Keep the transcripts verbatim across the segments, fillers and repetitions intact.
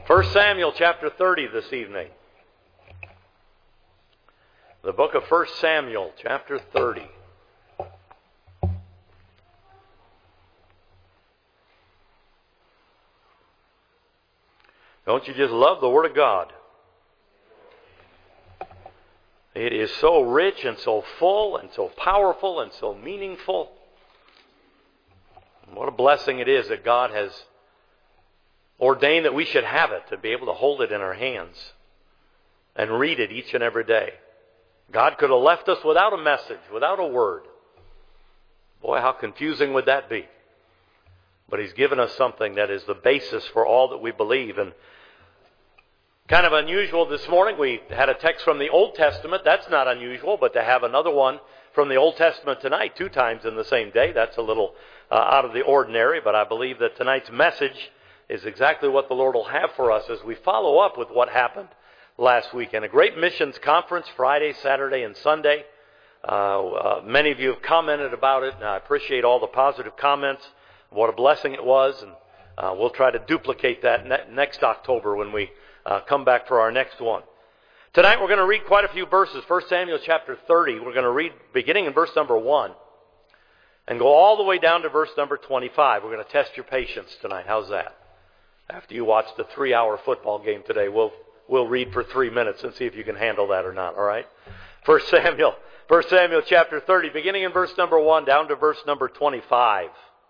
First Samuel chapter thirty this evening. The book of First Samuel chapter thirty. Don't you just love the Word of God? It is so rich and so full and so powerful and so meaningful. What a blessing it is that God has ordained that we should have it, to be able to hold it in our hands and read it each and every day. God could have left us without a message, without a word. Boy, how confusing would that be? But He's given us something that is the basis for all that we believe. And kind of unusual this morning, we had a text from the Old Testament. That's not unusual, but to have another one from the Old Testament tonight, two times in the same day, that's a little uh, out of the ordinary. But I believe that tonight's message is exactly what the Lord will have for us as we follow up with what happened last weekend. A great missions conference, Friday, Saturday, and Sunday. Uh, uh, many of you have commented about it, and I appreciate all the positive comments. What a blessing it was, and uh, we'll try to duplicate that ne- next October when we uh, come back for our next one. Tonight we're going to read quite a few verses. First Samuel chapter thirty. We're going to read beginning in verse number one and go all the way down to verse number twenty-five. We're going to test your patience tonight. How's that? After you watch the three-hour football game today, we'll we'll read for three minutes and see if you can handle that or not. All right? First Samuel, First Samuel chapter thirty, beginning in verse number one down to verse number twenty-five.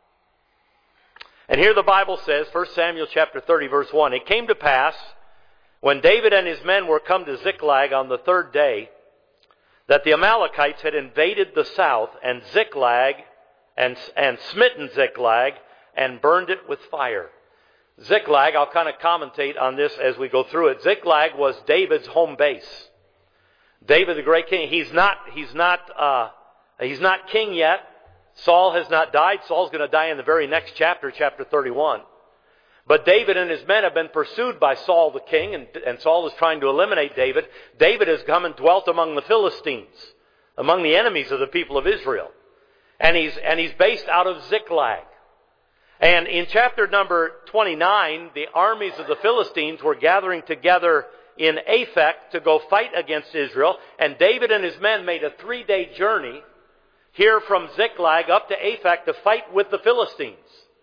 And here the Bible says, First Samuel chapter thirty, verse one, "It came to pass, when David and his men were come to Ziklag on the third day, that the Amalekites had invaded the south, and Ziklag, and, and smitten Ziklag, and burned it with fire." Ziklag, I'll kind of commentate on this as we go through it. Ziklag was David's home base. David, the great king, he's not, he's not, uh, he's not king yet. Saul has not died. Saul's going to die in the very next chapter, chapter thirty-one. But David and his men have been pursued by Saul the king, and, and Saul is trying to eliminate David. David has come and dwelt among the Philistines, among the enemies of the people of Israel. And he's, and he's based out of Ziklag. And in chapter number twenty-nine, the armies of the Philistines were gathering together in Aphek to go fight against Israel. And David and his men made a three-day journey here from Ziklag up to Aphek to fight with the Philistines.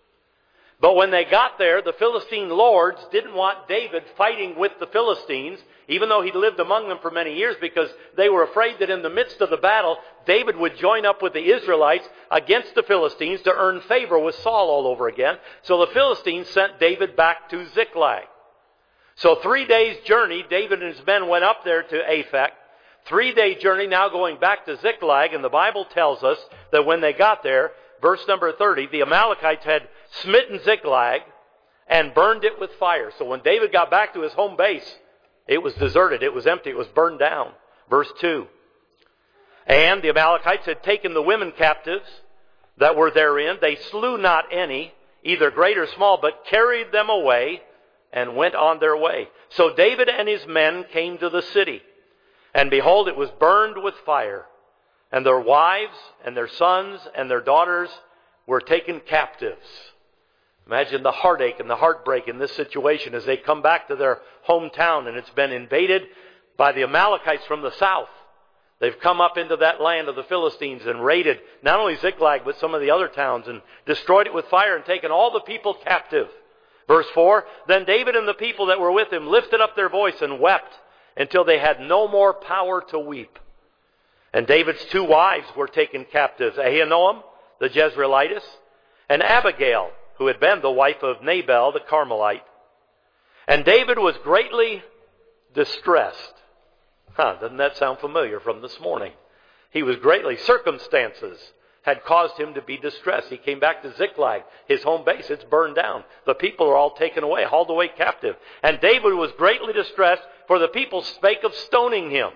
But when they got there, the Philistine lords didn't want David fighting with the Philistines, even though he'd lived among them for many years, because they were afraid that in the midst of the battle, David would join up with the Israelites against the Philistines to earn favor with Saul all over again. So the Philistines sent David back to Ziklag. So three days' journey, David and his men went up there to Aphek. Three-day journey now going back to Ziklag, and the Bible tells us that when they got there, verse number thirty, the Amalekites had smitten Ziklag and burned it with fire. So when David got back to his home base, it was deserted, it was empty, it was burned down. Verse two. "And the Amalekites had taken the women captives that were therein. They slew not any, either great or small, but carried them away and went on their way. So David and his men came to the city. And behold, it was burned with fire. And their wives and their sons and their daughters were taken captives." Imagine the heartache and the heartbreak in this situation as they come back to their hometown and it's been invaded by the Amalekites from the south. They've come up into that land of the Philistines and raided not only Ziklag but some of the other towns and destroyed it with fire and taken all the people captive. Verse four, "Then David and the people that were with him lifted up their voice and wept until they had no more power to weep. And David's two wives were taken captives, Ahinoam, the Jezreelitess, and Abigail, who had been the wife of Nabal, the Carmelite. And David was greatly distressed." Huh, doesn't that sound familiar from this morning? He was greatly, circumstances had caused him to be distressed. He came back to Ziklag, his home base. It's burned down. The people are all taken away, hauled away captive. "And David was greatly distressed, for the people spake of stoning him.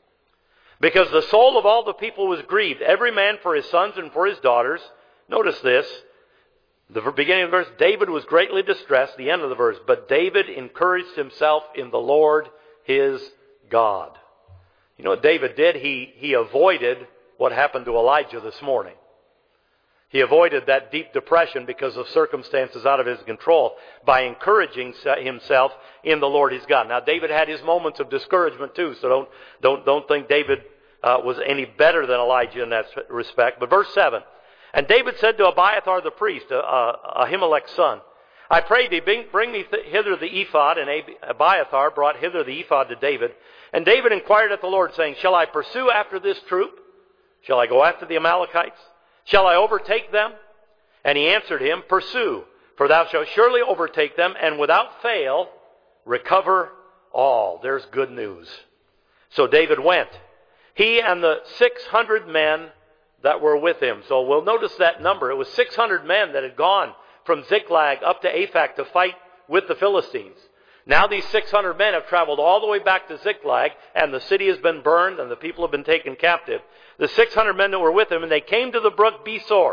Because the soul of all the people was grieved, every man for his sons and for his daughters." Notice this. The beginning of the verse, David was greatly distressed. The end of the verse, "But David encouraged himself in the Lord his God." You know what David did? He, he avoided what happened to Elijah this morning. He avoided that deep depression because of circumstances out of his control by encouraging himself in the Lord his God. Now, David had his moments of discouragement too, so don't don't don't think David uh, was any better than Elijah in that respect. But verse seven, and David said to Abiathar the priest, uh, uh, Ahimelech's son, I pray thee, bring, bring me th- hither the ephod. And Abiathar brought hither the ephod to David. And David inquired at the Lord, saying, shall I pursue after this troop? Shall I go after the Amalekites? Shall I overtake them? And he answered him, pursue, for thou shalt surely overtake them, and without fail recover all. There's good news. So David went, he and the six hundred men that were with him. So we'll notice that number. It was six hundred men that had gone from Ziklag up to Aphek to fight with the Philistines. Now these six hundred men have traveled all the way back to Ziklag, and the city has been burned, and the people have been taken captive. The six hundred men that were with him, and they came to the brook Besor,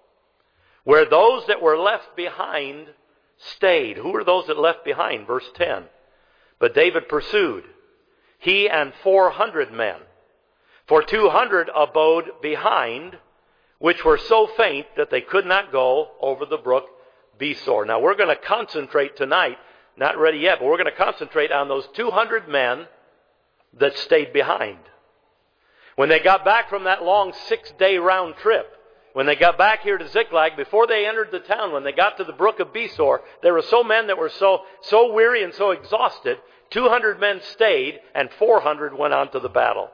where those that were left behind stayed. Who were those that left behind? Verse ten. But David pursued, he and four hundred men. For two hundred abode behind, which were so faint that they could not go over the brook Besor. Now we're going to concentrate tonight, not ready yet, but we're going to concentrate on those two hundred men that stayed behind. When they got back from that long six-day round trip, when they got back here to Ziklag, before they entered the town, when they got to the brook of Besor, there were so men that were so, so weary and so exhausted, two hundred men stayed and four hundred went on to the battle.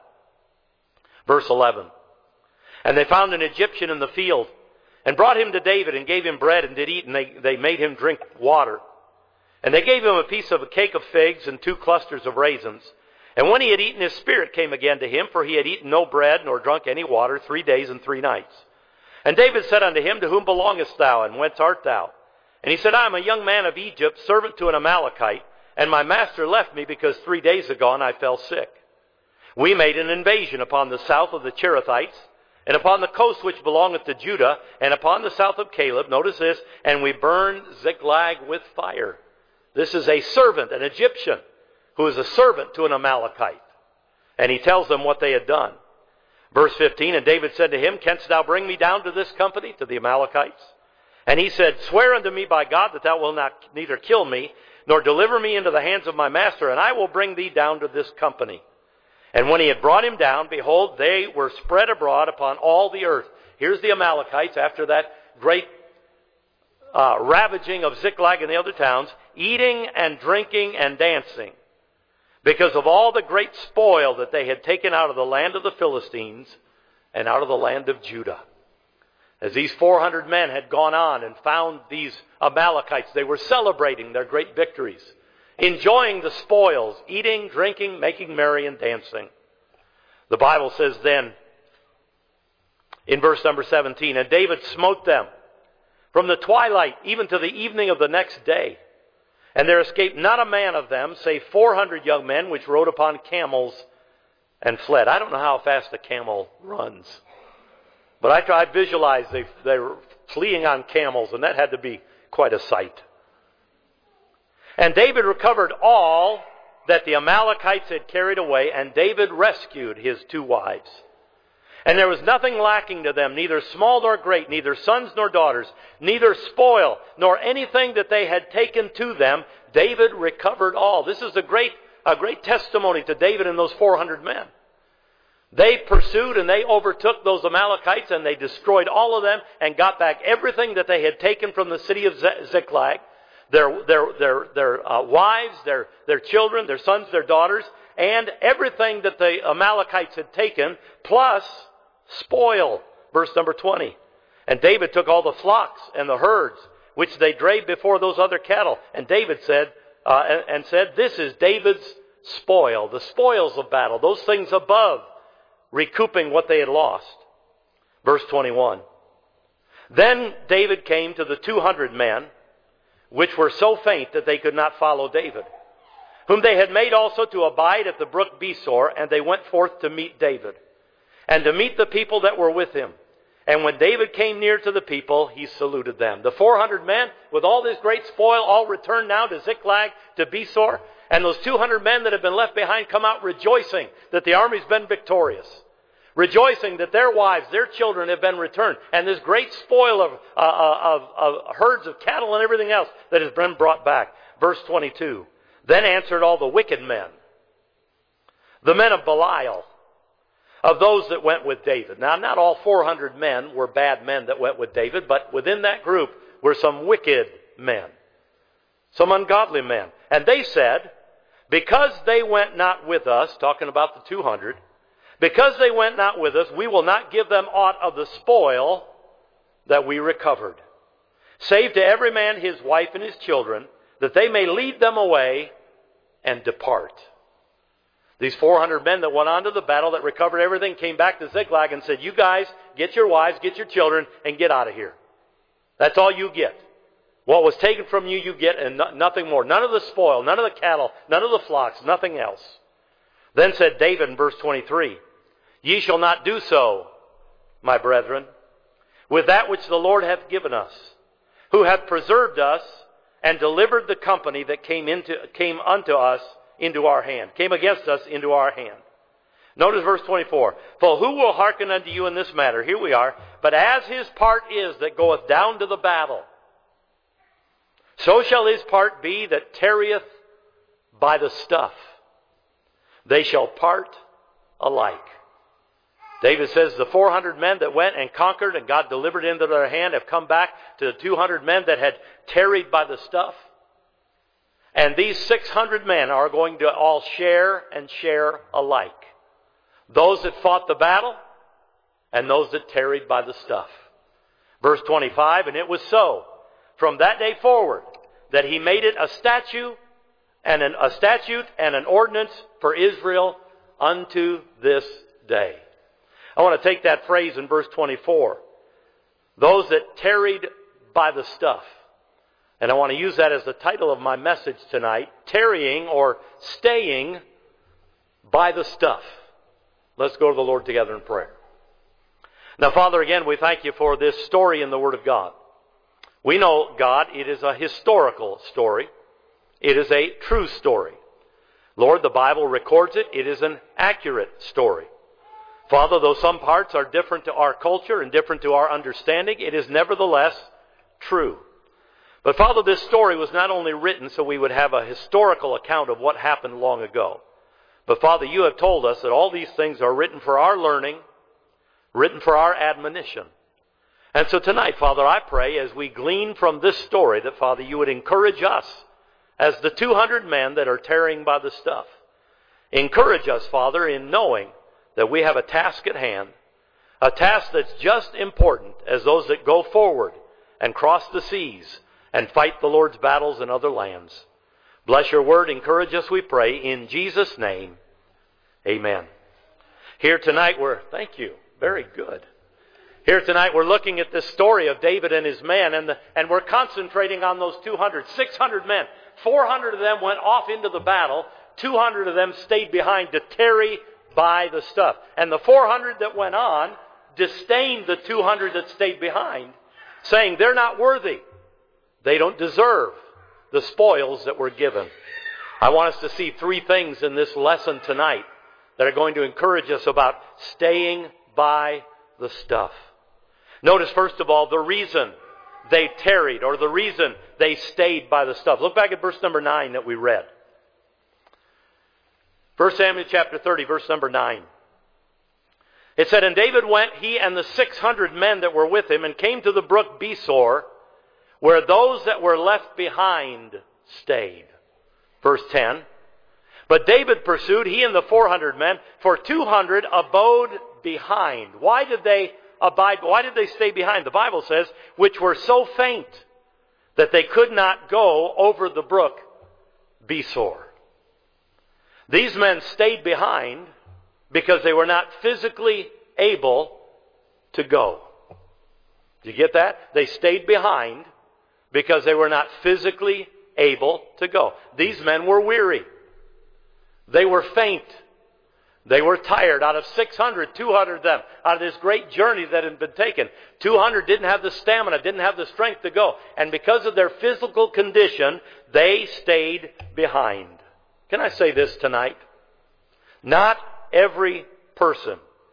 Verse eleven. And they found an Egyptian in the field and brought him to David and gave him bread and did eat, and they, they made him drink water. And they gave him a piece of a cake of figs and two clusters of raisins. And when he had eaten, his spirit came again to him, for he had eaten no bread nor drunk any water three days and three nights. And David said unto him, to whom belongest thou, and whence art thou? And he said, I am a young man of Egypt, servant to an Amalekite, and my master left me because three days agone I fell sick. We made an invasion upon the south of the Cherethites, and upon the coast which belongeth to Judah, and upon the south of Caleb. Notice this, and we burned Ziklag with fire. This is a servant, an Egyptian, who is a servant to an Amalekite. And he tells them what they had done. Verse fifteen, and David said to him, canst thou bring me down to this company, to the Amalekites? And he said, swear unto me by God that thou wilt not neither kill me, nor deliver me into the hands of my master, and I will bring thee down to this company. And when he had brought him down, behold, they were spread abroad upon all the earth. Here's the Amalekites after that great uh, ravaging of Ziklag and the other towns, eating and drinking and dancing, because of all the great spoil that they had taken out of the land of the Philistines and out of the land of Judah. As these four hundred men had gone on and found these Amalekites, they were celebrating their great victories, enjoying the spoils, eating, drinking, making merry, and dancing. The Bible says then, in verse number seventeen, and David smote them from the twilight even to the evening of the next day. And there escaped not a man of them, save four hundred young men, which rode upon camels and fled. I don't know how fast a camel runs, but I tried to visualize they, they were fleeing on camels, and that had to be quite a sight. And David recovered all that the Amalekites had carried away, and David rescued his two wives. And there was nothing lacking to them, neither small nor great, neither sons nor daughters, neither spoil, nor anything that they had taken to them. David recovered all. This is a great, a great testimony to David and those four hundred men. They pursued and they overtook those Amalekites, and they destroyed all of them and got back everything that they had taken from the city of Ziklag. Their, their, their, their uh, wives, their, their children, their sons, their daughters, and everything that the Amalekites had taken, plus spoil. Verse number twenty. And David took all the flocks and the herds, which they drave before those other cattle. And David said, uh, and, and said, this is David's spoil, the spoils of battle, those things above, recouping what they had lost. Verse twenty-one. Then David came to the two hundred men, which were so faint that they could not follow David, whom they had made also to abide at the brook Besor, and they went forth to meet David, and to meet the people that were with him. And when David came near to the people, he saluted them. The four hundred men, with all this great spoil, all returned now to Ziklag, to Besor, and those two hundred men that have been left behind come out rejoicing that the army's been victorious. rejoicing that their wives, their children have been returned, and this great spoil of, uh, of, of herds of cattle and everything else that has been brought back. Verse twenty-two, then answered all the wicked men, the men of Belial, of those that went with David. Now, not all four hundred men were bad men that went with David, but within that group were some wicked men, some ungodly men. And they said, because they went not with us, talking about the two hundred, because they went not with us, we will not give them aught of the spoil that we recovered. Save to every man his wife and his children, that they may lead them away and depart. These four hundred men that went on to the battle, that recovered everything, came back to Ziklag and said, you guys, get your wives, get your children, and get out of here. That's all you get. What was taken from you, you get, and no, nothing more. None of the spoil, none of the cattle, none of the flocks, nothing else. Then said David in verse twenty-three, ye shall not do so, my brethren, with that which the Lord hath given us, who hath preserved us and delivered the company that came into came unto us into our hand, came against us into our hand. Notice verse twenty-four. For who will hearken unto you in this matter? Here we are. But as his part is that goeth down to the battle, so shall his part be that tarrieth by the stuff. They shall part alike. David says the four hundred men that went and conquered and God delivered into their hand have come back to the two hundred men that had tarried by the stuff. And these six hundred men are going to all share and share alike. Those that fought the battle and those that tarried by the stuff. Verse twenty-five, and it was so from that day forward that he made it a statute and an, a statute and an ordinance for Israel unto this day. I want to take that phrase in verse twenty-four. Those that tarried by the stuff. And I want to use that as the title of my message tonight. Tarrying or staying by the stuff. Let's go to the Lord together in prayer. Now, Father, again, we thank you for this story in the Word of God. We know, God, it is a historical story. It is a true story. Lord, the Bible records it. It is an accurate story. Father, though some parts are different to our culture and different to our understanding, it is nevertheless true. But Father, this story was not only written so we would have a historical account of what happened long ago. But Father, you have told us that all these things are written for our learning, written for our admonition. And so tonight, Father, I pray as we glean from this story that, Father, you would encourage us as the two hundred men that are tarrying by the stuff. Encourage us, Father, in knowing that we have a task at hand, a task that's just important as those that go forward and cross the seas and fight the Lord's battles in other lands. Bless your word. Encourage us, we pray, in Jesus' name. Amen. Here tonight we're, thank you, very good. Here tonight we're looking at this story of David and his men, and, the, and we're concentrating on those two hundred, six hundred men. four hundred of them went off into the battle. two hundred of them stayed behind to tarry by the stuff. And the four hundred that went on disdained the two hundred that stayed behind, saying they're not worthy. They don't deserve the spoils that were given. I want us to see three things in this lesson tonight that are going to encourage us about staying by the stuff. Notice, first of all, the reason they tarried, or the reason they stayed by the stuff. Look back at verse number nine that we read. First Samuel chapter thirty, verse number nine. It said, and David went, he and the six hundred men that were with him, and came to the brook Besor, where those that were left behind stayed. Verse ten. But David pursued, he and the four hundred men, for two hundred abode behind. Why did they abide? Why did they stay behind? The Bible says, which were so faint that they could not go over the brook Besor. These men stayed behind because they were not physically able to go. Did you get that? They stayed behind because they were not physically able to go. These men were weary. They were faint. They were tired. Out of six hundred, two hundred of them, out of this great journey that had been taken, two hundred didn't have the stamina, didn't have the strength to go. And because of their physical condition, they stayed behind. Can I say this tonight? Not every person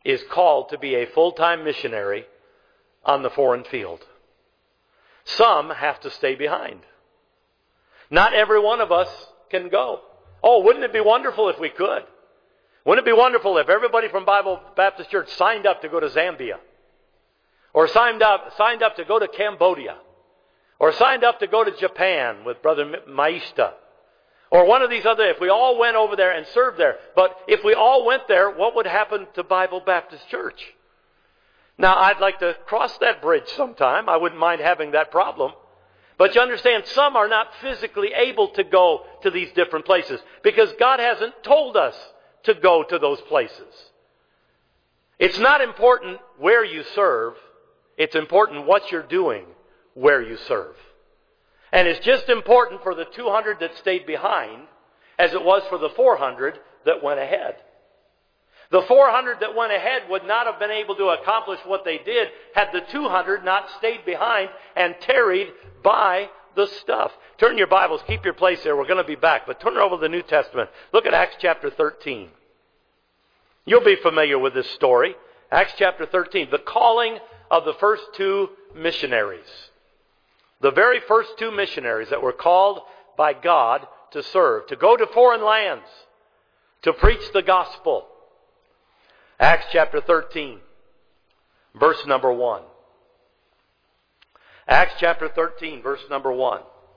is called to be a full-time missionary on the foreign field. Some have to stay behind. Not every one of us can go. Oh, wouldn't it be wonderful if we could? Wouldn't it be wonderful if everybody from Bible Baptist Church signed up to go to Zambia? Or signed up, signed up to go to Cambodia? Or signed up to go to Japan with Brother Maishta? Or one of these other, if we all went over there and served there. But if we all went there, what would happen to Bible Baptist Church? Now, I'd like to cross that bridge sometime. I wouldn't mind having that problem. But you understand, some are not physically able to go to these different places because God hasn't told us to go to those places. It's not important where you serve. It's important what you're doing where you serve. And it's just important for the two hundred that stayed behind as it was for the four hundred that went ahead. The four hundred that went ahead would not have been able to accomplish what they did had the two hundred not stayed behind and tarried by the stuff. Turn your Bibles, keep your place there. We're going to be back. But turn over to the New Testament. Look at Acts chapter thirteen. You'll be familiar with this story. Acts chapter thirteen. The calling of the first two missionaries. The very first two missionaries that were called by God to serve, to go to foreign lands, to preach the gospel. Acts chapter thirteen, verse number one. Acts chapter thirteen, verse number one.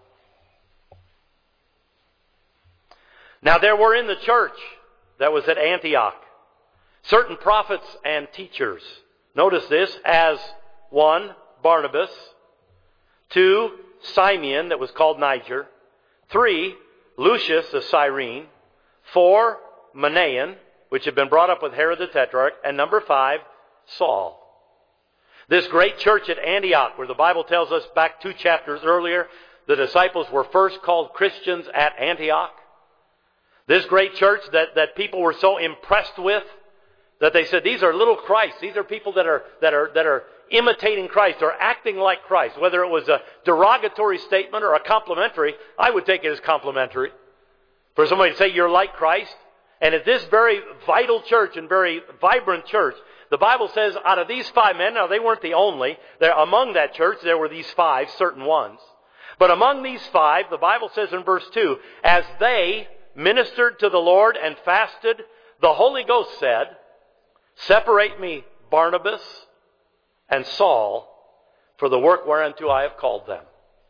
Now there were in the church that was at Antioch certain prophets and teachers. Notice this, as one, Barnabas, two, Simeon, that was called Niger, three, Lucius of Cyrene, four, Manaen, which had been brought up with Herod the Tetrarch, and number five, Saul. This great church at Antioch, where the Bible tells us back two chapters earlier, the disciples were first called Christians at Antioch. This great church that, that people were so impressed with that they said, these are little Christs. These are people that are, that are, that are imitating Christ or acting like Christ. Whether it was a derogatory statement or a complimentary, I would take it as complimentary. For somebody to say you're like Christ. And at this very vital church and very vibrant church, the Bible says out of these five men, now they weren't the only, there, among that church there were these five, certain ones. But among these five, the Bible says in verse two, as they ministered to the Lord and fasted, the Holy Ghost said, separate me, Barnabas and Saul, for the work whereunto I have called them.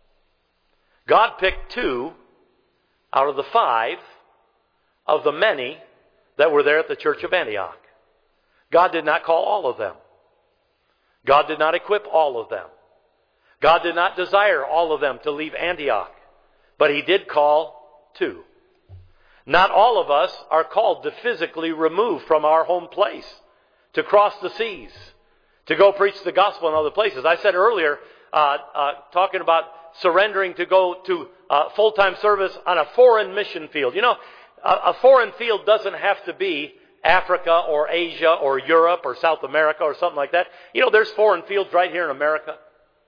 God picked two out of the five of the many that were there at the church of Antioch. God did not call all of them. God did not equip all of them. God did not desire all of them to leave Antioch. But He did call two. Not all of us are called to physically remove from our home place, to cross the seas, to go preach the gospel in other places. I said earlier, uh, uh, talking about surrendering to go to uh, full-time service on a foreign mission field. You know, a, a foreign field doesn't have to be Africa or Asia or Europe or South America or something like that. You know, there's foreign fields right here in America.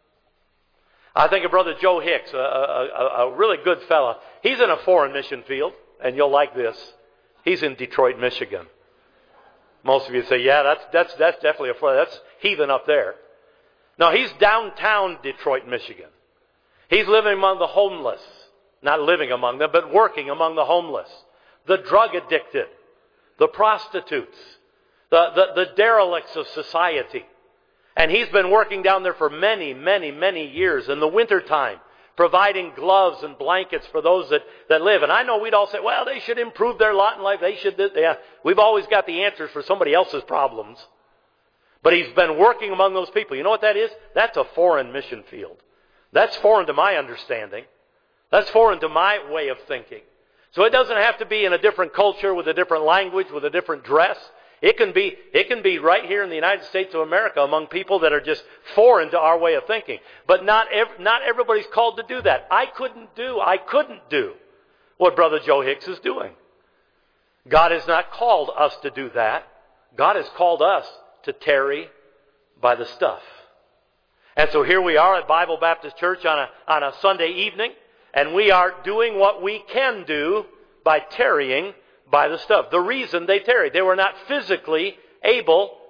I think of Brother Joe Hicks, a, a, a really good fella. He's in a foreign mission field, and you'll like this. He's in Detroit, Michigan. Most of you say, yeah, that's that's that's definitely a foreign. That's heathen up there. No, he's downtown Detroit, Michigan. He's living among the homeless. Not living among them, but working among the homeless, the drug addicted, the prostitutes, the, the, the derelicts of society. And he's been working down there for many, many, many years in the wintertime, providing gloves and blankets for those that, that live. And I know we'd all say, well, they should improve their lot in life. They should. Yeah. We've always got the answers for somebody else's problems. But he's been working among those people. You know what that is? That's a foreign mission field. That's foreign to my understanding. That's foreign to my way of thinking. So it doesn't have to be in a different culture with a different language, with a different dress. It can be, it can be right here in the United States of America among people that are just foreign to our way of thinking. But not ev- not everybody's called to do that. I couldn't do, I couldn't do what Brother Joe Hicks is doing. God has not called us to do that. God has called us to tarry by the stuff. And so here we are at Bible Baptist Church on a, on a Sunday evening, and we are doing what we can do by tarrying by the stuff. The reason they tarried, they were not physically able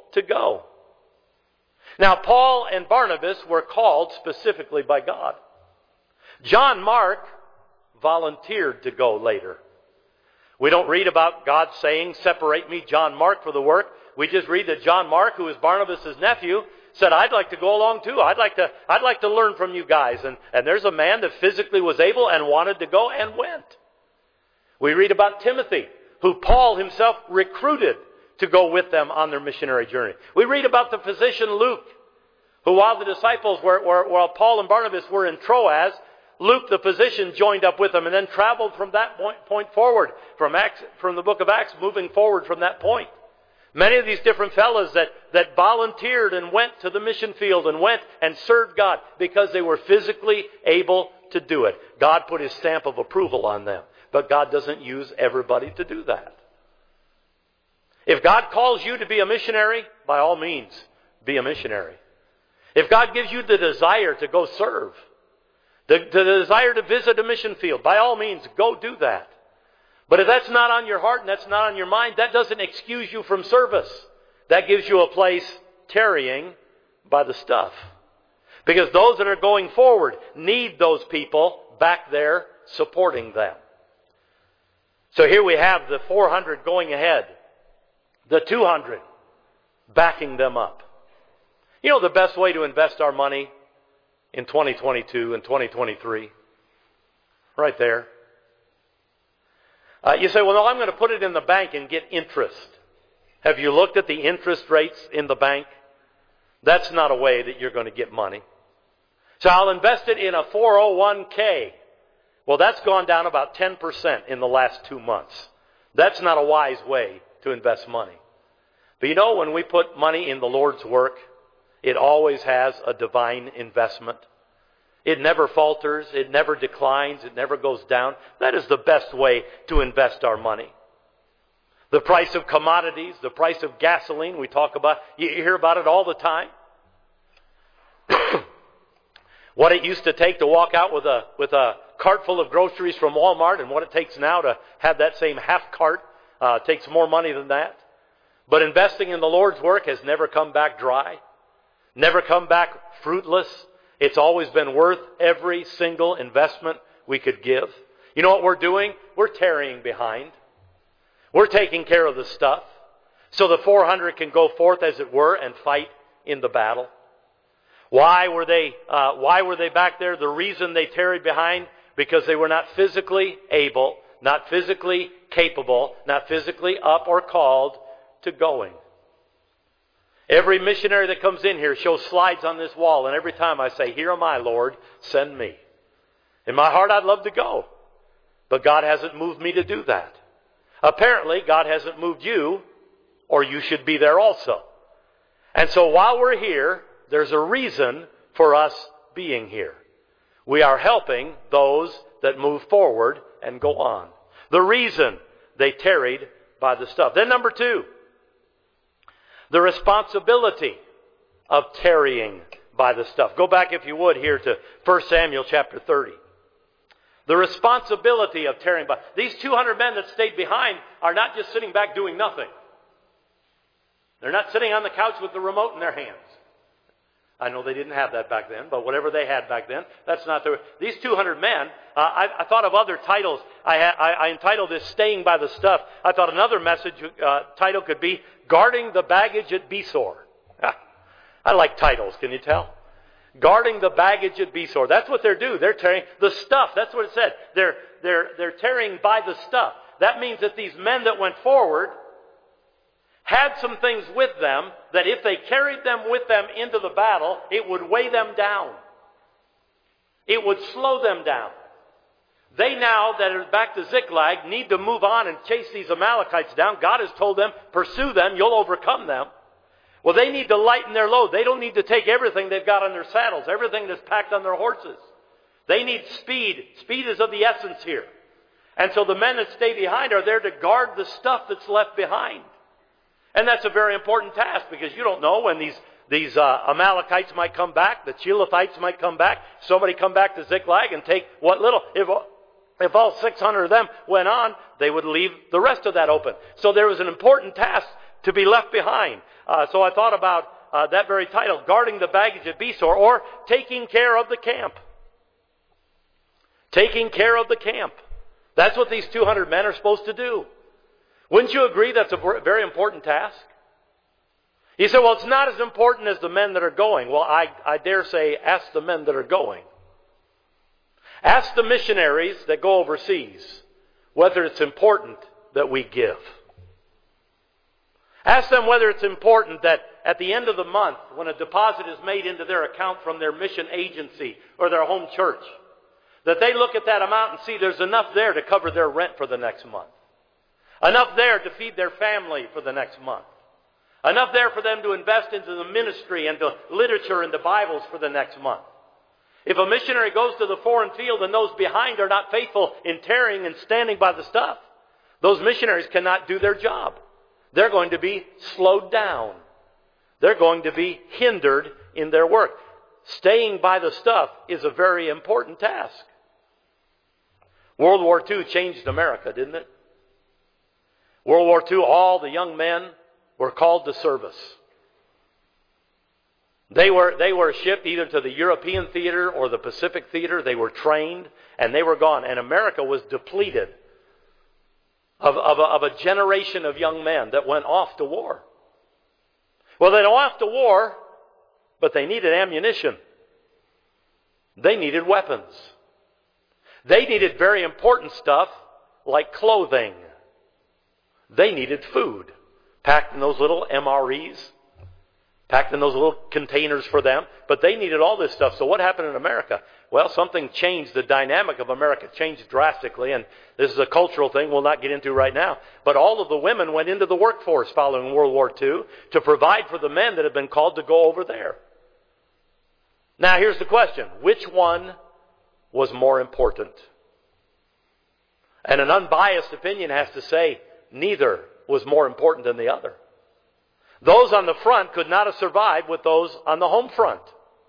to go. Now, Paul and Barnabas were called specifically by God. John Mark volunteered to go later. We don't read about God saying, separate me, John Mark, for the work. We just read that John Mark, who is Barnabas' nephew, said, I'd like to go along too. I'd like to, I'd like to learn from you guys. And, and there's a man that physically was able and wanted to go and went. We read about Timothy, who Paul himself recruited to go with them on their missionary journey. We read about the physician Luke, who while the disciples were, were while Paul and Barnabas were in Troas, Luke the physician joined up with them and then traveled from that point, point forward, from Acts, from the book of Acts, moving forward from that point. Many of these different fellows that, that volunteered and went to the mission field and went and served God because they were physically able to do it. God put His stamp of approval on them. But God doesn't use everybody to do that. If God calls you to be a missionary, by all means, be a missionary. If God gives you the desire to go serve, the, the desire to visit a mission field, by all means, go do that. But if that's not on your heart and that's not on your mind, that doesn't excuse you from service. That gives you a place tarrying by the stuff. Because those that are going forward need those people back there supporting them. So here we have the four hundred going ahead. The two hundred backing them up. You know the best way to invest our money in twenty twenty-two and twenty twenty-three? Right there. Uh, you say, well, no, I'm going to put it in the bank and get interest. Have you looked at the interest rates in the bank? That's not a way that you're going to get money. So I'll invest it in a four oh one k. Well, that's gone down about ten percent in the last two months. That's not a wise way to invest money. But you know, when we put money in the Lord's work, it always has a divine investment. It never falters. It never declines. It never goes down. That is the best way to invest our money. The price of commodities, the price of gasoline, we talk about, you hear about it all the time. What it used to take to walk out with a with a cart full of groceries from Walmart and what it takes now to have that same half cart uh, takes more money than that. But investing in the Lord's work has never come back dry, never come back fruitless. It's always been worth every single investment we could give. You know what we're doing? We're tarrying behind. We're taking care of the stuff so the four hundred can go forth, as it were, and fight in the battle. Why were they, uh, why were they back there? The reason they tarried behind, because they were not physically able, not physically capable, not physically up or called to going. Every missionary that comes in here shows slides on this wall, and every time I say, here am I, Lord, send me. In my heart, I'd love to go, but God hasn't moved me to do that. Apparently, God hasn't moved you, or you should be there also. And so while we're here, there's a reason for us being here. We are helping those that move forward and go on. The reason they tarried by the stuff. Then number two, the responsibility of tarrying by the stuff. Go back, if you would, here to First Samuel chapter thirty. The responsibility of tarrying by. These two hundred men that stayed behind are not just sitting back doing nothing. They're not sitting on the couch with the remote in their hands. I know they didn't have that back then, but whatever they had back then, that's not their... These two hundred men, uh, I, I thought of other titles. I, I, I entitled this, Staying by the Stuff. I thought another message uh, title could be, Guarding the Baggage at Besor. I like titles, can you tell? Guarding the baggage at Besor. That's what they're doing. They're tearing the stuff. That's what it said. They're, they're, they're tearing by the stuff. That means that these men that went forward had some things with them that if they carried them with them into the battle, it would weigh them down. It would slow them down. They now, that are back to Ziklag, need to move on and chase these Amalekites down. God has told them, pursue them, you'll overcome them. Well, they need to lighten their load. They don't need to take everything they've got on their saddles, everything that's packed on their horses. They need speed. Speed is of the essence here. And so the men that stay behind are there to guard the stuff that's left behind. And that's a very important task, because you don't know when these, these uh, Amalekites might come back, the Chelethites might come back, somebody come back to Ziklag and take what little. If, if all six hundred of them went on, they would leave the rest of that open. So there was an important task to to be left behind. Uh, so I thought about uh, that very title, Guarding the Baggage at Besor, or Taking Care of the Camp. Taking care of the camp. That's what these two hundred men are supposed to do. Wouldn't you agree that's a very important task? You say, well, it's not as important as the men that are going. Well, I, I dare say, ask the men that are going. Ask the missionaries that go overseas whether it's important that we give. Ask them whether it's important that at the end of the month, when a deposit is made into their account from their mission agency or their home church, that they look at that amount and see there's enough there to cover their rent for the next month. Enough there to feed their family for the next month. Enough there for them to invest into the ministry and the literature and the Bibles for the next month. If a missionary goes to the foreign field and those behind are not faithful in tarrying and standing by the stuff, those missionaries cannot do their job. They're going to be slowed down. They're going to be hindered in their work. Staying by the stuff is a very important task. World War Two changed America, didn't it? World War Two, all the young men were called to service. They were, they were shipped either to the European theater or the Pacific theater. They were trained and they were gone. And America was depleted of, of, a, of a generation of young men that went off to war. Well, they went off to war, but they needed ammunition. They needed weapons. They needed very important stuff like clothing. They needed food, packed in those little M R Es, packed in those little containers for them. But they needed all this stuff. So what happened in America? Well, something changed. The dynamic of America changed drastically. And this is a cultural thing we'll not get into right now. But all of the women went into the workforce following World War Two to provide for the men that had been called to go over there. Now, here's the question. Which one was more important? And an unbiased opinion has to say neither was more important than the other. Those on the front could not have survived with those on the home front.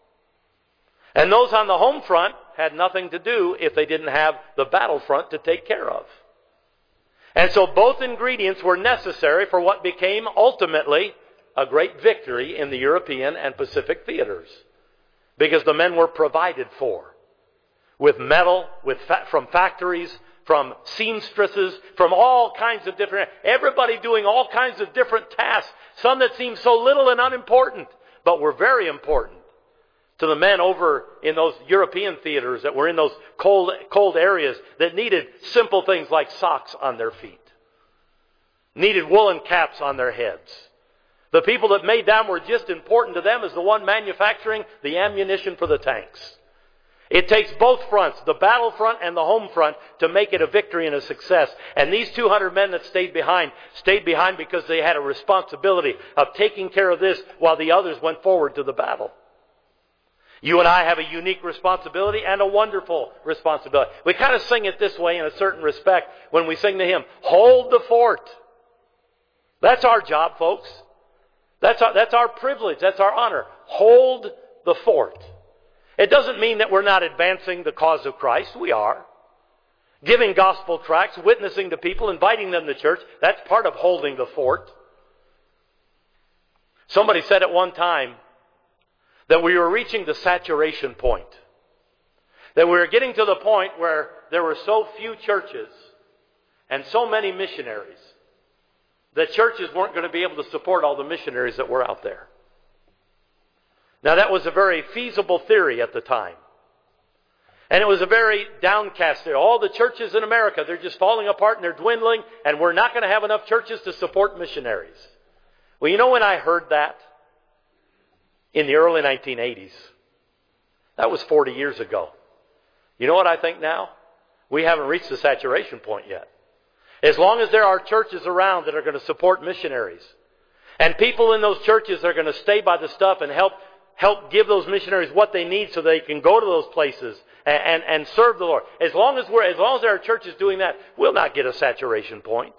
And those on the home front had nothing to do if they didn't have the battlefront to take care of. And so both ingredients were necessary for what became ultimately a great victory in the European and Pacific theaters. Because the men were provided for with metal, with fa- from factories, from seamstresses, from all kinds of different, everybody doing all kinds of different tasks. Some that seem so little and unimportant, but were very important to the men over in those European theaters that were in those cold, cold areas that needed simple things like socks on their feet. Needed woolen caps on their heads. The people that made them were just important to them as the one manufacturing the ammunition for the tanks. It takes both fronts, the battle front and the home front, to make it a victory and a success. And these two hundred men that stayed behind, stayed behind because they had a responsibility of taking care of this while the others went forward to the battle. You and I have a unique responsibility and a wonderful responsibility. We kind of sing it this way in a certain respect when we sing the hymn, Hold the Fort. That's our job, folks. That's our, that's our privilege. That's our honor. Hold the fort. It doesn't mean that we're not advancing the cause of Christ. We are. Giving gospel tracts, witnessing to people, inviting them to church. That's part of holding the fort. Somebody said at one time that we were reaching the saturation point. That we were getting to the point where there were so few churches and so many missionaries that churches weren't going to be able to support all the missionaries that were out there. Now that was a very feasible theory at the time. And it was a very downcast theory. All the churches in America, they're just falling apart and they're dwindling, and we're not going to have enough churches to support missionaries. Well, you know when I heard that? In the early nineteen eighties. That was forty years ago. You know what I think now? We haven't reached the saturation point yet. As long as there are churches around that are going to support missionaries, and people in those churches are going to stay by the stuff and help help give those missionaries what they need so they can go to those places and, and, and serve the Lord. As long as we're as long as there are churches doing that, we'll not get a saturation point.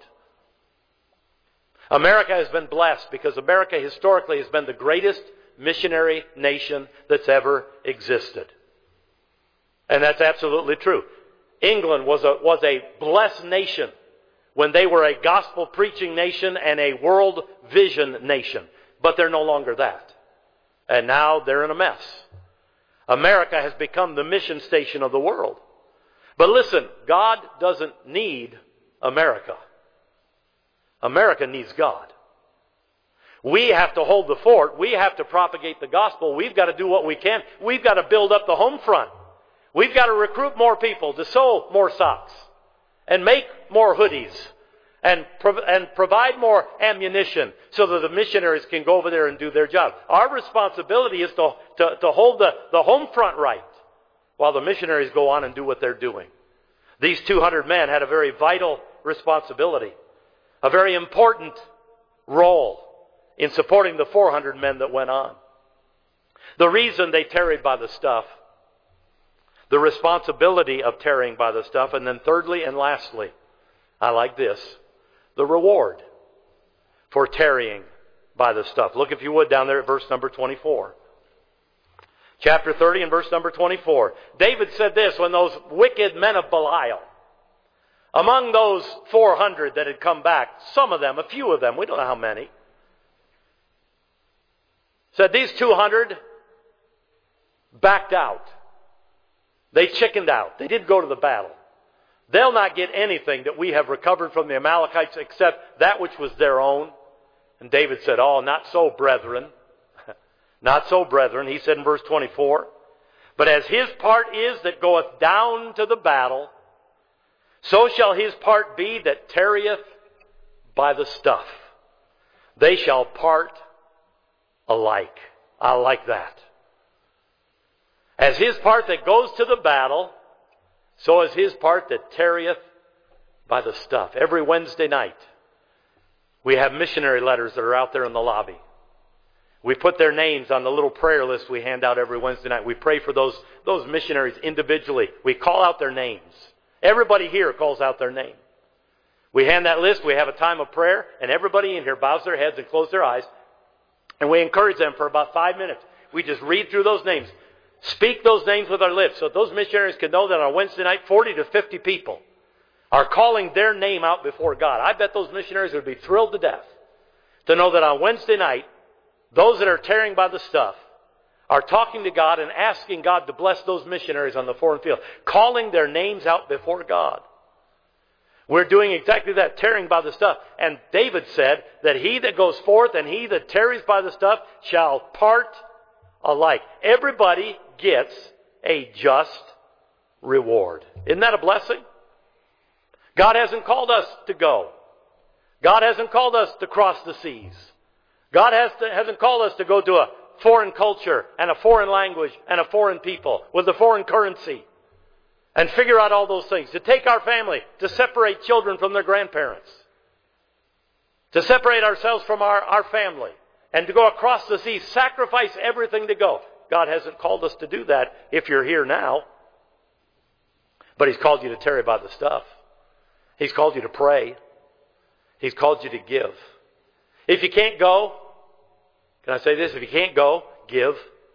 America has been blessed because America historically has been the greatest missionary nation that's ever existed. And that's absolutely true. England was a was a blessed nation when they were a gospel preaching nation and a world vision nation. But they're no longer that. And now they're in a mess. America has become the mission station of the world. But listen, God doesn't need America. America needs God. We have to hold the fort. We have to propagate the gospel. We've got to do what we can. We've got to build up the home front. We've got to recruit more people to sew more socks and make more hoodies and, prov- and provide more ammunition so that the missionaries can go over there and do their job. Our responsibility is to, to, to hold the, the home front right while the missionaries go on and do what they're doing. These two hundred men had a very vital responsibility, a very important role in supporting the four hundred men that went on. The reason they tarried by the stuff, the responsibility of tarrying by the stuff, and then thirdly and lastly, I like this, the reward for tarrying by the stuff. Look, if you would, down there at verse number twenty-four. Chapter thirty and verse number twenty-four. David said this when those wicked men of Belial, among those four hundred that had come back, some of them, a few of them, we don't know how many, said these two hundred backed out. They chickened out. They didn't go to the battle. They'll not get anything that we have recovered from the Amalekites except that which was their own. And David said, oh, not so, brethren. Not so, brethren. He said in verse twenty-four, but as his part is that goeth down to the battle, so shall his part be that tarrieth by the stuff. They shall part alike. I like that. As his part that goes to the battle, so is his part that tarrieth by the stuff. Every Wednesday night, we have missionary letters that are out there in the lobby. We put their names on the little prayer list we hand out every Wednesday night. We pray for those, those missionaries individually. We call out their names. Everybody here calls out their name. We hand that list, we have a time of prayer, and everybody in here bows their heads and closes their eyes. And we encourage them for about five minutes. We just read through those names. Speak those names with our lips so that those missionaries can know that on Wednesday night, forty to fifty people are calling their name out before God. I bet those missionaries would be thrilled to death to know that on Wednesday night, those that are tearing by the stuff are talking to God and asking God to bless those missionaries on the foreign field, calling their names out before God. We're doing exactly that, tearing by the stuff. And David said that he that goes forth and he that tarries by the stuff shall part alike. Everybody gets a just reward. Isn't that a blessing? God hasn't called us to go. God hasn't called us to cross the seas. God has to, hasn't called us to go to a foreign culture and a foreign language and a foreign people with a foreign currency and figure out all those things. To take our family, to separate children from their grandparents. To separate ourselves from our, our family. And to go across the sea, sacrifice everything to go. God hasn't called us to do that if you're here now. But He's called you to tarry by the stuff. He's called you to pray. He's called you to give. If you can't go, can I say this? If you can't go, give.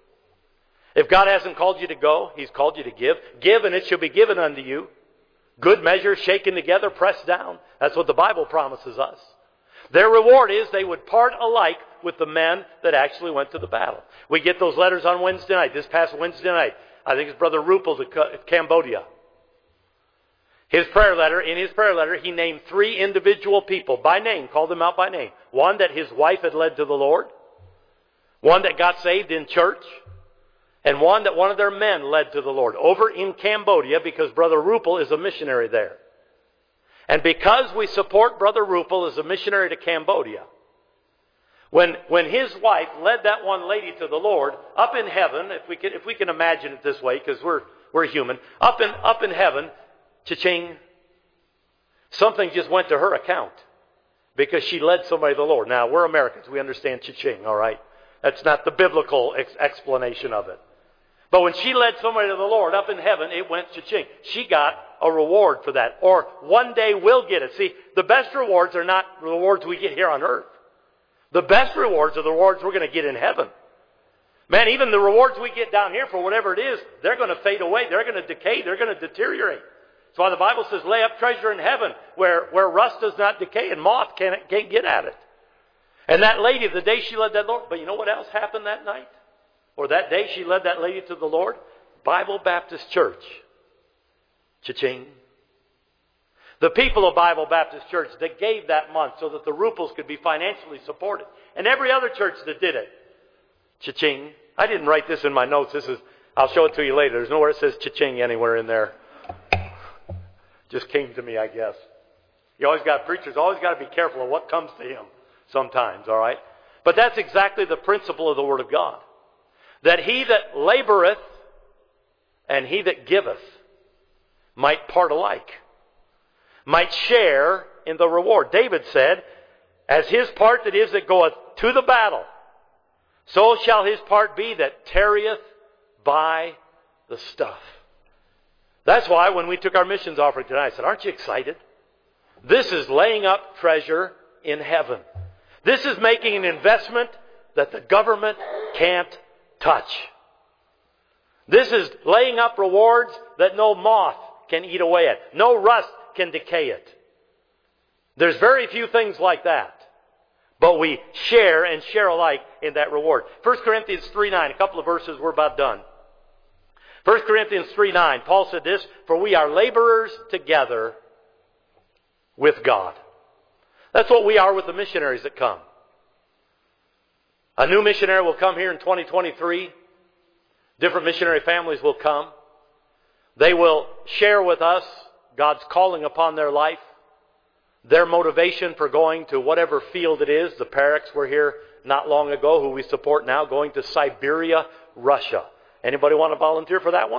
If God hasn't called you to go, He's called you to give. Give and it shall be given unto you. Good measure, shaken together, pressed down. That's what the Bible promises us. Their reward is they would part alike with the men that actually went to the battle. We get those letters on Wednesday night. This past Wednesday night, I think it's Brother Rupel to Cambodia. His prayer letter, in his prayer letter, he named three individual people by name, called them out by name. One that his wife had led to the Lord. One that got saved in church. And one that one of their men led to the Lord. Over in Cambodia, because Brother Rupel is a missionary there. And because we support Brother Rupel as a missionary to Cambodia, when, when his wife led that one lady to the Lord, up in heaven, if we can, if we can imagine it this way, because we're, we're human, up in, up in heaven, cha-ching, something just went to her account because she led somebody to the Lord. Now, we're Americans. We understand cha-ching, all right? That's not the biblical ex- explanation of it. But when she led somebody to the Lord up in heaven, it went cha-ching. She got a reward for that. Or one day we'll get it. See, the best rewards are not the rewards we get here on earth. The best rewards are the rewards we're going to get in heaven. Man, even the rewards we get down here for whatever it is, they're going to fade away. They're going to decay. They're going to deteriorate. That's why the Bible says, lay up treasure in heaven where, where rust does not decay and moth can't, can't get at it. And that lady, the day she led that Lord, but you know what else happened that night? Or that day she led that lady to the Lord? Bible Baptist Church. Cha-ching. The people of Bible Baptist Church that gave that month so that the Rupels could be financially supported. And every other church that did it. Cha-ching. I didn't write this in my notes. This is, I'll show it to you later. There's nowhere it says cha-ching anywhere in there. Just came to me, I guess. You always got, preachers always got to be careful of what comes to him sometimes, all right? But that's exactly the principle of the Word of God. That he that laboreth and he that giveth might part alike. Might share in the reward. David said, as his part that is that goeth to the battle, so shall his part be that tarrieth by the stuff. That's why when we took our missions offering tonight, I said, aren't you excited? This is laying up treasure in heaven. This is making an investment that the government can't touch. This is laying up rewards that no moth can eat away at. No rust can decay it. There's very few things like that. But we share and share alike in that reward. First Corinthians three nine, a couple of verses, we're about done. First Corinthians three nine, Paul said this, for we are laborers together with God. That's what we are with the missionaries that come. A new missionary will come here in twenty twenty-three. Different missionary families will come. They will share with us God's calling upon their life. Their motivation for going to whatever field it is. The Paraks were here not long ago, who we support now, going to Siberia, Russia. Anybody want to volunteer for that one?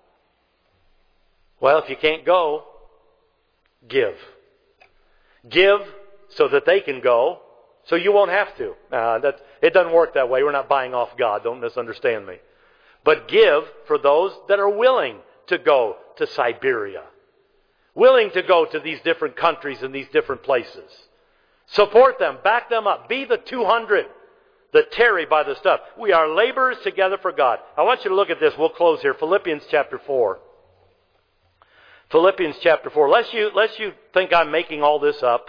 Well, if you can't go, give. Give so that they can go, so you won't have to. Uh, that, it doesn't work that way. We're not buying off God. Don't misunderstand me. But give for those that are willing to go to Siberia. Willing to go to these different countries and these different places. Support them. Back them up. Be the two hundred that tarry by the stuff. We are laborers together for God. I want you to look at this. We'll close here. Philippians chapter four. Philippians chapter four. Lest you, lest you think I'm making all this up.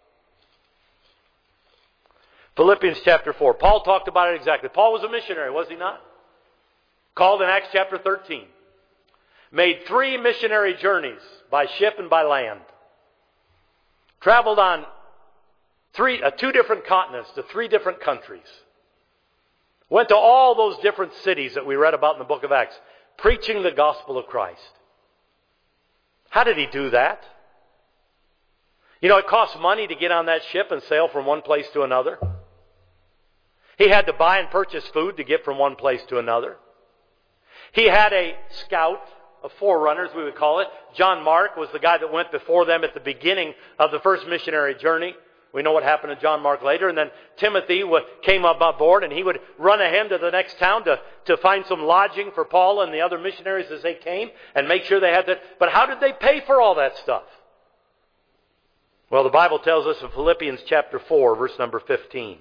Philippians chapter four. Paul talked about it exactly. Paul was a missionary, was he not? Called in Acts chapter thirteen. Made three missionary journeys by ship and by land. Traveled on three, uh, two different continents to three different countries. Went to all those different cities that we read about in the book of Acts, preaching the gospel of Christ. How did he do that? You know, it costs money to get on that ship and sail from one place to another. He had to buy and purchase food to get from one place to another. He had a scout, of forerunners we would call it. John Mark was the guy that went before them at the beginning of the first missionary journey. We know what happened to John Mark later. And then Timothy came up on board and he would run ahead to the next town to, to find some lodging for Paul and the other missionaries as they came and make sure they had that. But how did they pay for all that stuff? Well, the Bible tells us in Philippians chapter four, verse number fifteen.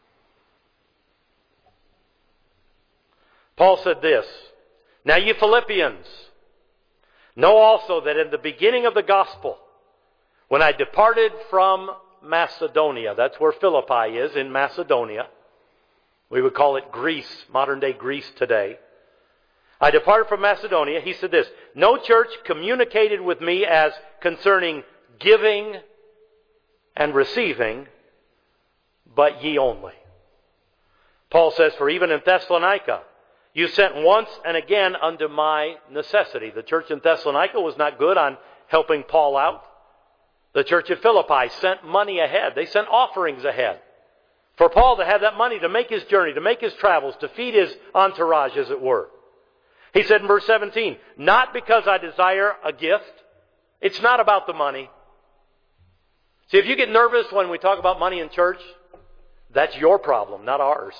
Paul said this, now you Philippians, know also that in the beginning of the gospel, when I departed from Macedonia, that's where Philippi is, in Macedonia. We would call it Greece, modern day Greece today. I departed from Macedonia. He said this, no church communicated with me as concerning giving and receiving, but ye only. Paul says, for even in Thessalonica, you sent once and again unto my necessity. The church in Thessalonica was not good on helping Paul out. The church at Philippi sent money ahead. They sent offerings ahead. For Paul to have that money to make his journey, to make his travels, to feed his entourage, as it were. He said in verse seventeen, not because I desire a gift. It's not about the money. See, if you get nervous when we talk about money in church, that's your problem, not ours.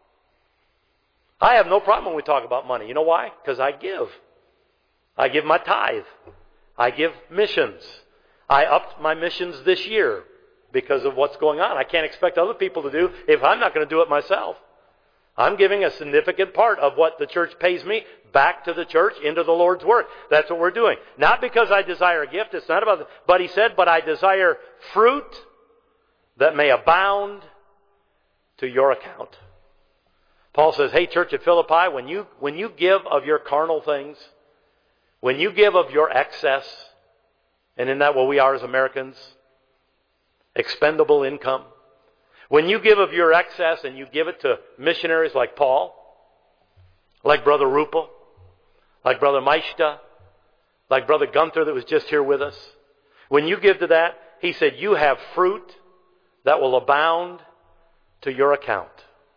I have no problem when we talk about money. You know why? Because I give. I give my tithe. I give missions. I upped my missions this year because of what's going on. I can't expect other people to do if I'm not going to do it myself. I'm giving a significant part of what the church pays me back to the church, into the Lord's work. That's what we're doing. Not because I desire a gift. It's not about, but he said, but I desire fruit that may abound to your account. Paul says, hey, church at Philippi, when you, when you give of your carnal things, when you give of your excess, and isn't that what we are as Americans? Expendable income. When you give of your excess and you give it to missionaries like Paul, like Brother Rupel, like Brother Maishta, like Brother Gunther that was just here with us. When you give to that, he said, you have fruit that will abound to your account.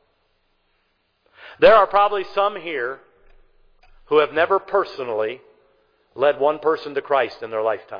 There are probably some here who have never personally led one person to Christ in their lifetime.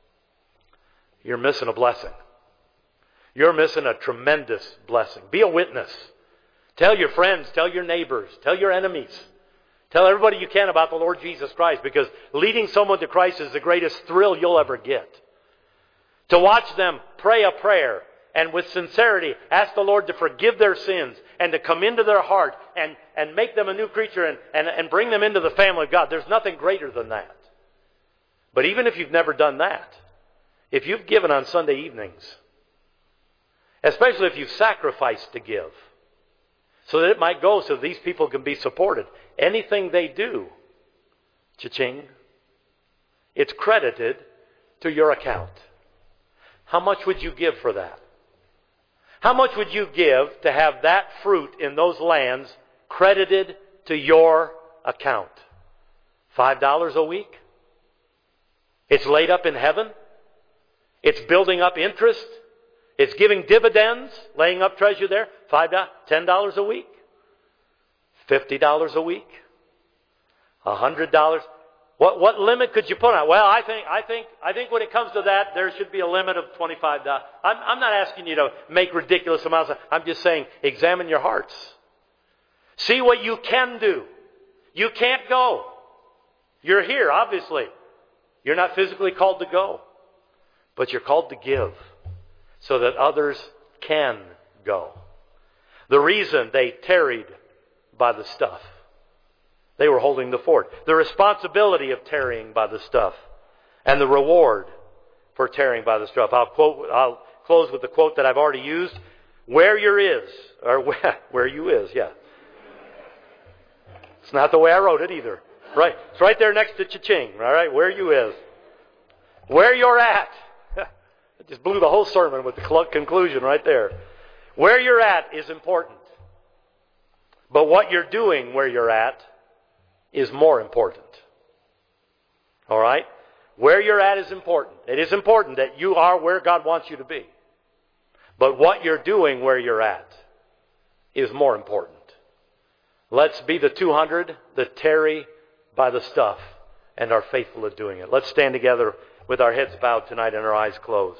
You're missing a blessing. You're missing a tremendous blessing. Be a witness. Tell your friends, tell your neighbors, tell your enemies. Tell everybody you can about the Lord Jesus Christ, because leading someone to Christ is the greatest thrill you'll ever get. To watch them pray a prayer and with sincerity ask the Lord to forgive their sins and to come into their heart and, and make them a new creature and, and, and bring them into the family of God. There's nothing greater than that. But even if you've never done that, if you've given on Sunday evenings, especially if you've sacrificed to give, so that it might go so these people can be supported, anything they do, cha-ching, it's credited to your account. How much would you give for that? How much would you give to have that fruit in those lands credited to your account? Five dollars a week? It's laid up in heaven? It's building up interest? It's giving dividends, laying up treasure there? Five dollars, ten dollars a week? Fifty dollars a week? A hundred dollars? What what limit could you put on it? Well, I think I think I think when it comes to that, there should be a limit of twenty-five dollars. I'm I'm not asking you to make ridiculous amounts. Of, I'm just saying, examine your hearts. See what you can do. You can't go. You're here, obviously. You're not physically called to go, but you're called to give, so that others can go. The reason they tarried by the stuff, they were holding the fort. The responsibility of tarrying by the stuff, and the reward for tarrying by the stuff. I'll quote. I'll close with the quote that I've already used. Where your is, or where, where you is, yeah. It's not the way I wrote it either. Right, it's right there next to cha-ching. All right, where you is, where you're at. It just blew the whole sermon with the conclusion right there. Where you're at is important. But what you're doing where you're at is more important. All right? Where you're at is important. It is important that you are where God wants you to be. But what you're doing where you're at is more important. Let's be the two hundred that tarry by the stuff and are faithful at doing it. Let's stand together with our heads bowed tonight and our eyes closed.